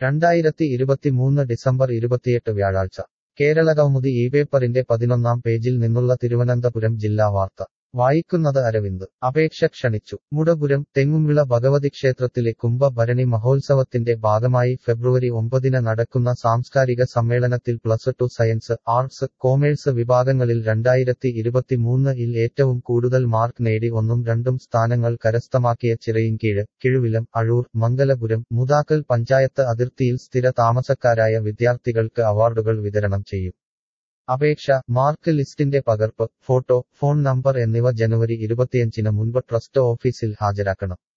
2023 December 28 വ്യാഴാഴ്ച കേരളകൗമുദി ഈ പേപ്പറിന്റെ 11-ാം പേജിൽ നിന്നുള്ള തിരുവനന്തപുരം ജില്ലാ വാർത്ത വായിക്കുന്നത് അരവിന്ദ്. അപേക്ഷ ക്ഷണിച്ചു. മുടപുരം തെങ്ങുംവിള ഭഗവതി ക്ഷേത്രത്തിലെ കുംഭഭരണി മഹോത്സവത്തിന്റെ ഭാഗമായി ഫെബ്രുവരി 9-ന് നടക്കുന്ന സാംസ്കാരിക സമ്മേളനത്തിൽ plus two science, arts, commerce വിഭാഗങ്ങളിൽ 2023-ൽ ഏറ്റവും കൂടുതൽ മാർക്ക് നേടി 1ഉം 2ഉം സ്ഥാനങ്ങൾ കരസ്ഥമാക്കിയ ചിറയിൻകീഴ്, കിഴുവിലം, അഴൂർ, മംഗലപുരം, മുതാക്കൽ പഞ്ചായത്ത് അതിർത്തിയിൽ സ്ഥിര താമസക്കാരായ വിദ്യാർത്ഥികൾക്ക് അവാർഡുകൾ വിതരണം ചെയ്യും. അപേക്ഷ, മാർക്ക് ലിസ്റ്റിന്റെ പകർപ്പ്, ഫോട്ടോ, ഫോൺ നമ്പർ എന്നിവ ജനുവരി 25-ന് മുൻപ് ട്രസ്റ്റ് ഓഫീസിൽ ഹാജരാക്കണം.